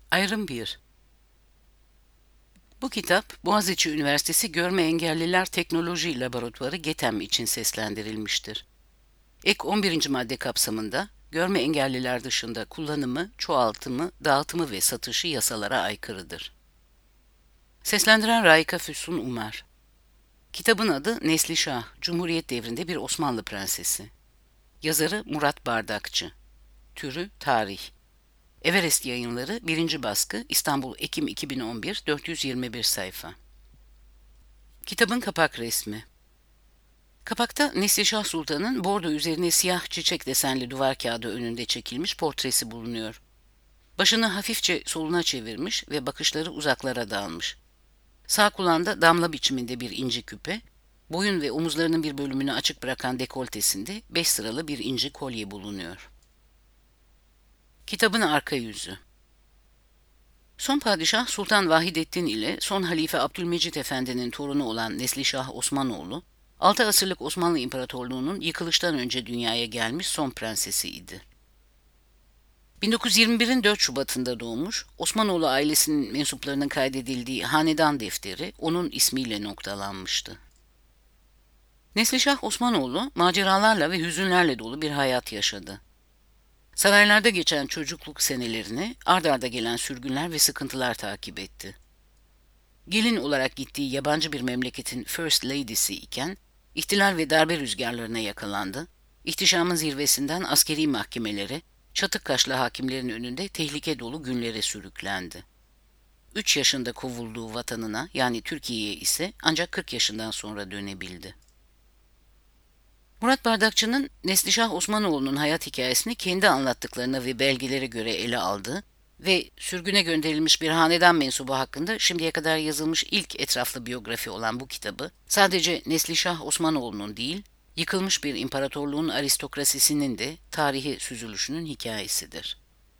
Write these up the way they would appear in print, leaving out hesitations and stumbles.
Ayrım 1. Bu kitap, Boğaziçi Üniversitesi Görme Engelliler Teknoloji Laboratuvarı GETEM için seslendirilmiştir. Ek 11. madde kapsamında, görme engelliler dışında kullanımı, çoğaltımı, dağıtımı ve satışı yasalara aykırıdır. Seslendiren Raika Füsun Umar. Kitabın adı Neslişah, Cumhuriyet devrinde bir Osmanlı prensesi. Yazarı Murat Bardakçı. Türü Tarih. Everest Yayınları 1. baskı İstanbul Ekim 2011 421 sayfa. Kitabın kapak resmi. Kapakta Neslişah Sultan'ın bordo üzerine siyah çiçek desenli duvar kağıdı önünde çekilmiş portresi bulunuyor. Başını hafifçe soluna çevirmiş ve bakışları uzaklara dağılmış. Sağ kulağında damla biçiminde bir inci küpe, boyun ve omuzlarının bir bölümünü açık bırakan dekoltesinde 5 sıralı bir inci kolye bulunuyor. Kitabın arka yüzü. Son padişah Sultan Vahidettin ile son halife Abdülmecit Efendi'nin torunu olan Neslişah Osmanoğlu, 6 asırlık Osmanlı İmparatorluğu'nun yıkılıştan önce dünyaya gelmiş son prensesiydi. 1921'in 4 Şubat'ında doğmuş, Osmanoğlu ailesinin mensuplarının kaydedildiği hanedan defteri onun ismiyle noktalanmıştı. Neslişah Osmanoğlu, maceralarla ve hüzünlerle dolu bir hayat yaşadı. Saraylarda geçen çocukluk senelerini ard arda gelen sürgünler ve sıkıntılar takip etti. Gelin olarak gittiği yabancı bir memleketin First Lady'si iken, ihtilal ve darbe rüzgarlarına yakalandı, ihtişamın zirvesinden askeri mahkemelere, çatık kaşlı hakimlerin önünde tehlike dolu günlere sürüklendi. 3 yaşında kovulduğu vatanına yani Türkiye'ye ise ancak 40 yaşından sonra dönebildi. Murat Bardakçı'nın Neslişah Osmanoğlu'nun hayat hikayesini kendi anlattıklarına ve belgelere göre ele aldığı ve sürgüne gönderilmiş bir hanedan mensubu hakkında şimdiye kadar yazılmış ilk etraflı biyografi olan bu kitabı, sadece Neslişah Osmanoğlu'nun değil, yıkılmış bir imparatorluğun aristokrasisinin de tarihi süzülüşünün hikayesidir.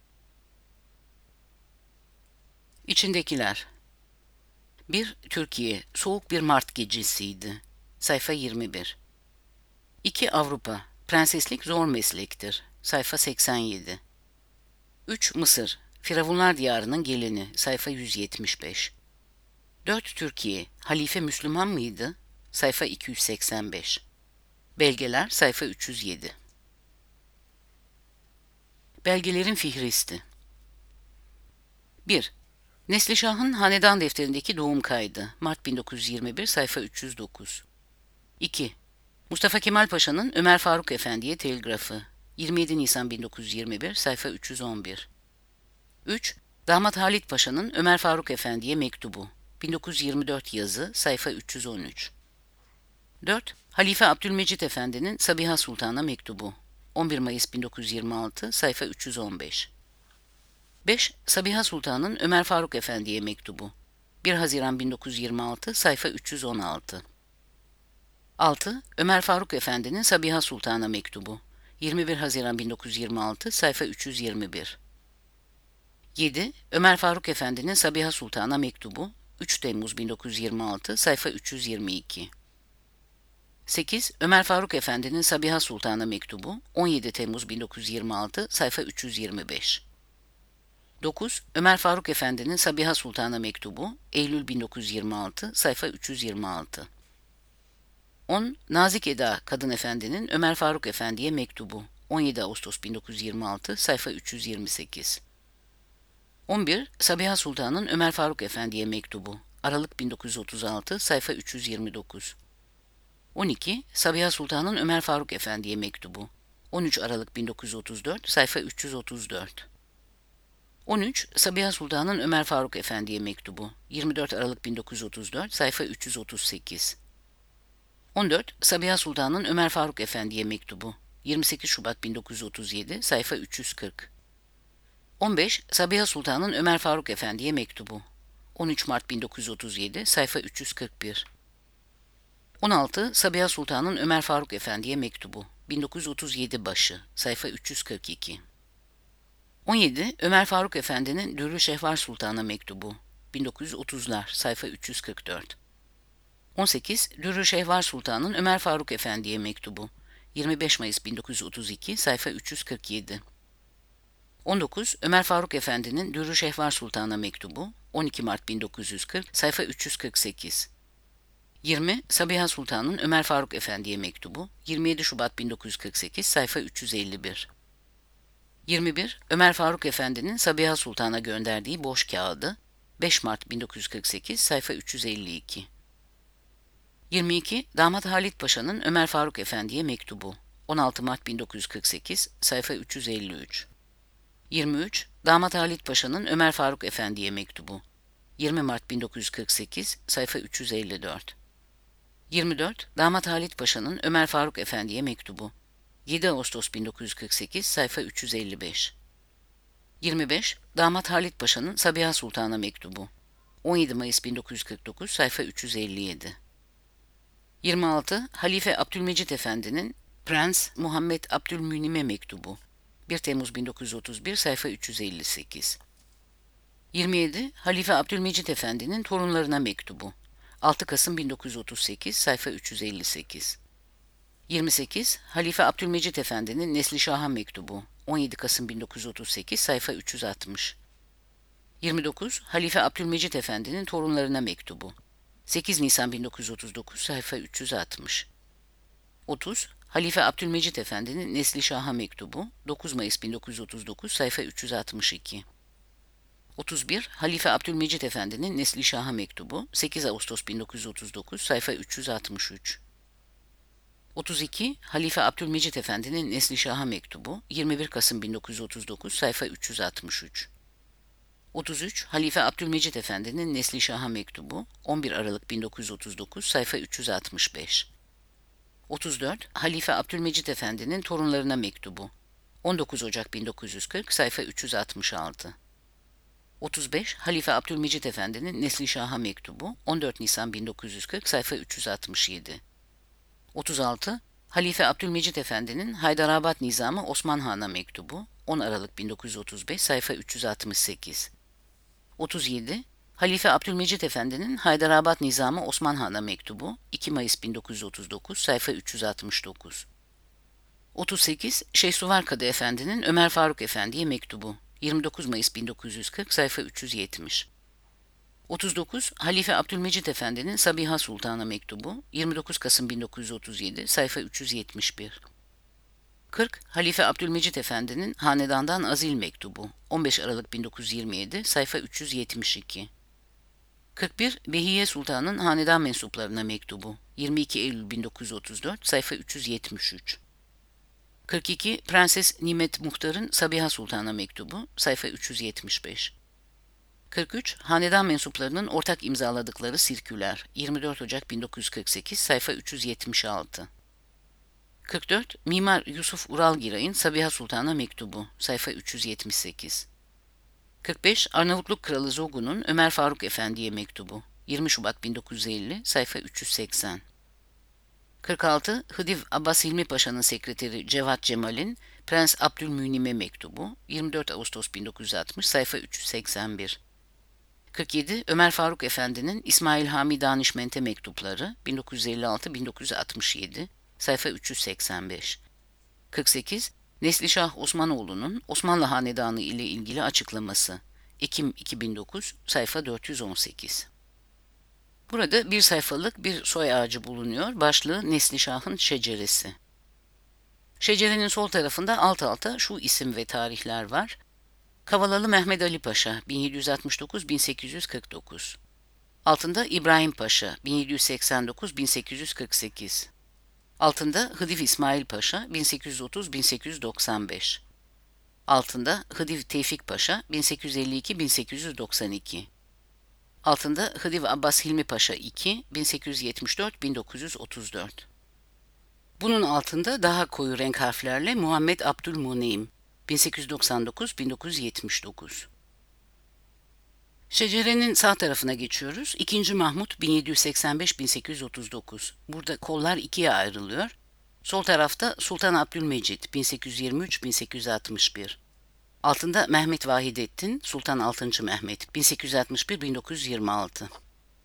İçindekiler. 1. Türkiye, soğuk bir Mart gecesiydi. Sayfa 21. 2. Avrupa, prenseslik zor meslektir. Sayfa 87. 3. Mısır, Firavunlar Diyarı'nın gelini. Sayfa 175. 4. Türkiye, halife Müslüman mıydı? Sayfa 285. Belgeler sayfa 307. Belgelerin fihristi. 1. Neslişah'ın hanedan defterindeki doğum kaydı. Mart 1921 sayfa 309. 2. Mustafa Kemal Paşa'nın Ömer Faruk Efendi'ye telgrafı. 27 Nisan 1921 sayfa 311. 3. Damat Halit Paşa'nın Ömer Faruk Efendi'ye mektubu. 1924 yazı sayfa 313. 4. Halife Abdülmecit Efendi'nin Sabiha Sultan'a mektubu. 11 Mayıs 1926 sayfa 315. 5. Sabiha Sultan'ın Ömer Faruk Efendi'ye mektubu. 1 Haziran 1926 sayfa 316. 6. Ömer Faruk Efendi'nin Sabiha Sultan'a mektubu. 21 Haziran 1926 sayfa 321. 7. Ömer Faruk Efendi'nin Sabiha Sultan'a mektubu. 3 Temmuz 1926 sayfa 322. 8. Ömer Faruk Efendi'nin Sabiha Sultan'a mektubu. 17 Temmuz 1926 sayfa 325. 9. Ömer Faruk Efendi'nin Sabiha Sultan'a mektubu. Eylül 1926 sayfa 326. 10. Nazik Eda Kadın Efendi'nin Ömer Faruk Efendi'ye mektubu. 17 Ağustos 1926 sayfa 328. 11. Sabiha Sultan'ın Ömer Faruk Efendi'ye mektubu. Aralık 1936 sayfa 329. 12. Sabiha Sultan'ın Ömer Faruk Efendi'ye mektubu. 13 Aralık 1934 sayfa 334. 13. Sabiha Sultan'ın Ömer Faruk Efendi'ye mektubu. 24 Aralık 1934 sayfa 338. 14. Sabiha Sultan'ın Ömer Faruk Efendi'ye mektubu. 28 Şubat 1937 sayfa 340. 15. Sabiha Sultan'ın Ömer Faruk Efendi'ye mektubu. 13 Mart 1937 sayfa 341. 16. Sabiha Sultan'ın Ömer Faruk Efendi'ye mektubu. 1937 başı sayfa 342. 17. Ömer Faruk Efendi'nin Dürrü Şehvar Sultan'a mektubu. 1930'lar sayfa 344. 18. Dürrü Şehvar Sultan'ın Ömer Faruk Efendi'ye mektubu. 25 Mayıs 1932 sayfa 347. 19. Ömer Faruk Efendi'nin Dürrü Şehvar Sultan'a mektubu, 12 Mart 1940, sayfa 348. 20. Sabiha Sultan'ın Ömer Faruk Efendi'ye mektubu, 27 Şubat 1948, sayfa 351. 21. Ömer Faruk Efendi'nin Sabiha Sultan'a gönderdiği boş kağıdı, 5 Mart 1948, sayfa 352. 22. Damat Halit Paşa'nın Ömer Faruk Efendi'ye mektubu, 16 Mart 1948, sayfa 353. 23. Damat Halit Paşa'nın Ömer Faruk Efendi'ye mektubu, 20 Mart 1948, sayfa 354. 24. Damat Halit Paşa'nın Ömer Faruk Efendi'ye mektubu, 7 Ağustos 1948, sayfa 355. 25. Damat Halit Paşa'nın Sabiha Sultan'a mektubu, 17 Mayıs 1949, sayfa 357. 26. Halife Abdülmecit Efendi'nin Prens Muhammed Abdülmünim'e mektubu, 1 Temmuz 1931, sayfa 358. 27. Halife Abdülmecit Efendi'nin torunlarına mektubu, 6 Kasım 1938, sayfa 358. 28. Halife Abdülmecit Efendi'nin Neslişah'a mektubu, 17 Kasım 1938, sayfa 360. 29. Halife Abdülmecit Efendi'nin torunlarına mektubu, 8 Nisan 1939, sayfa 360. 30. Halife Abdülmecit Efendi'nin Neslişah'a mektubu, 9 Mayıs 1939, sayfa 362. 31. Halife Abdülmecit Efendi'nin Neslişah'a mektubu, 8 Ağustos 1939, sayfa 363. 32. Halife Abdülmecit Efendi'nin Neslişah'a mektubu, 21 Kasım 1939, sayfa 363. 33. Halife Abdülmecit Efendi'nin Neslişah'a mektubu, 11 Aralık 1939, sayfa 365. 34. Halife Abdülmecit Efendi'nin torunlarına mektubu, 19 Ocak 1940, sayfa 366. 35. Halife Abdülmecit Efendi'nin Neslişah'a mektubu, 14 Nisan 1940, sayfa 367. 36. Halife Abdülmecit Efendi'nin Haydarabad Nizamı Osman Han'a mektubu, 10 Aralık 1935, sayfa 368. 37. Halife Abdülmecit Efendi'nin Haydarabad Nizamı Osman Han'a mektubu, 2 Mayıs 1939, sayfa 369. 38. Şeyh Suvar Kadı Efendi'nin Ömer Faruk Efendi'ye mektubu, 29 Mayıs 1940, sayfa 370. 39. Halife Abdülmecit Efendi'nin Sabiha Sultan'a mektubu, 29 Kasım 1937, sayfa 371. 40. Halife Abdülmecit Efendi'nin Hanedandan Azil mektubu, 15 Aralık 1927, sayfa 372. 41. Behiye Sultan'ın hanedan mensuplarına mektubu, 22 Eylül 1934, sayfa 373. 42. Prenses Nimet Muhtar'ın Sabiha Sultan'a mektubu, sayfa 375. 43. Hanedan mensuplarının ortak imzaladıkları sirküler, 24 Ocak 1948, sayfa 376. 44. Mimar Yusuf Uralgiray'ın Sabiha Sultan'a mektubu, sayfa 378. 45. Arnavutluk Kralı Zogun'un Ömer Faruk Efendi'ye mektubu, 20 Şubat 1950, sayfa 380. 46. Hıdiv Abbas Hilmi Paşa'nın sekreteri Cevat Cemal'in Prens Abdülmünim'e mektubu, 24 Ağustos 1960, sayfa 381. 47. Ömer Faruk Efendi'nin İsmail Hami Danişment'e mektupları, 1956-1967, sayfa 385. 48. Neslişah Osmanoğlu'nun Osmanlı Hanedanı ile ilgili açıklaması, Ekim 2009, sayfa 418. Burada bir sayfalık bir soy ağacı bulunuyor, başlığı Neslişah'ın şeceresi. Şecerenin sol tarafında alt alta şu isim ve tarihler var. Kavalalı Mehmed Ali Paşa, 1769-1849. Altında İbrahim Paşa, 1789-1848. Altında Hıdiv İsmail Paşa, 1830-1895. Altında Hıdiv Tevfik Paşa, 1852-1892. Altında Hıdiv Abbas Hilmi Paşa 2, 1874-1934. Bunun altında daha koyu renk harflerle Muhammed Abdülmuneim, 1899-1979. Şecerenin sağ tarafına geçiyoruz. 2. Mahmut 1785-1839. Burada kollar ikiye ayrılıyor. Sol tarafta Sultan Abdülmecit 1823-1861. Altında Mehmet Vahidettin, Sultan 6. Mehmet 1861-1926.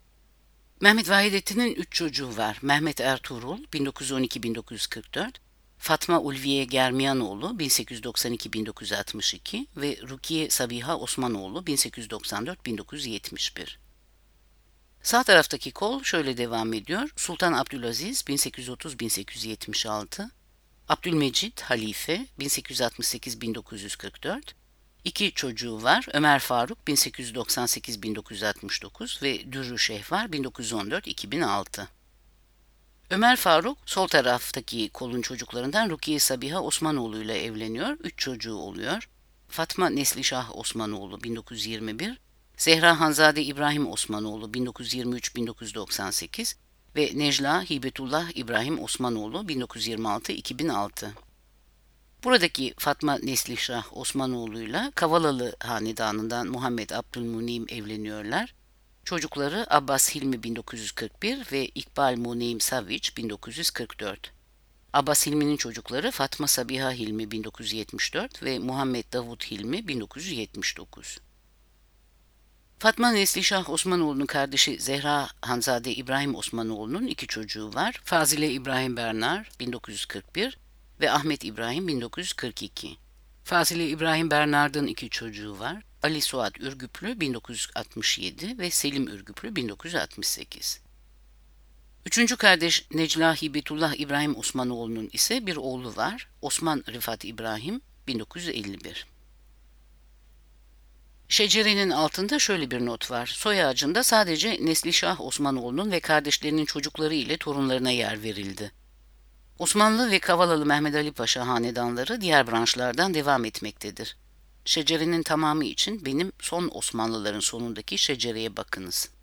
Mehmet Vahidettin'in 3 çocuğu var. Mehmet Ertuğrul 1912-1944, Fatma Ulviye Germiyanoğlu 1892-1962 ve Rukiye Sabiha Osmanoğlu 1894-1971. Sağ taraftaki kol şöyle devam ediyor. Sultan Abdülaziz 1830-1876, Abdülmecit Halife 1868-1944, İki çocuğu var. Ömer Faruk 1898-1969 ve Dürrü Şehvar 1914-2006. Ömer Faruk sol taraftaki kolun çocuklarından Rukiye Sabiha Osmanoğlu ile evleniyor. 3 çocuğu oluyor. Fatma Neslişah Osmanoğlu 1921, Zehra Hanzade İbrahim Osmanoğlu 1923-1998 ve Necla Hibetullah İbrahim Osmanoğlu 1926-2006. Buradaki Fatma Neslişah Osmanoğlu'yla Kavalalı Hanedanı'ndan Muhammed Abdülmunim evleniyorlar. Çocukları Abbas Hilmi 1941 ve İkbal Muneim Savic 1944. Abbas Hilmi'nin çocukları Fatma Sabiha Hilmi 1974 ve Muhammed Davut Hilmi 1979. Fatma Neslişah Osmanoğlu'nun kardeşi Zehra Hanzade İbrahim Osmanoğlu'nun 2 çocuğu var. Fazile İbrahim Bernar 1941 ve Ahmet İbrahim 1942. Fazile İbrahim Bernard'ın 2 çocuğu var. Ali Suat Ürgüplü 1967 ve Selim Ürgüplü 1968. Üçüncü kardeş Necla Hibetullah İbrahim Osmanoğlu'nun ise bir oğlu var. Osman Rifat İbrahim 1951. Şecerenin altında şöyle bir not var. Soy ağacında sadece Neslişah Osmanoğlu'nun ve kardeşlerinin çocukları ile torunlarına yer verildi. Osmanlı ve Kavalalı Mehmed Ali Paşa hanedanları diğer branşlardan devam etmektedir. Şecerenin tamamı için benim son Osmanlıların sonundaki şecereye bakınız.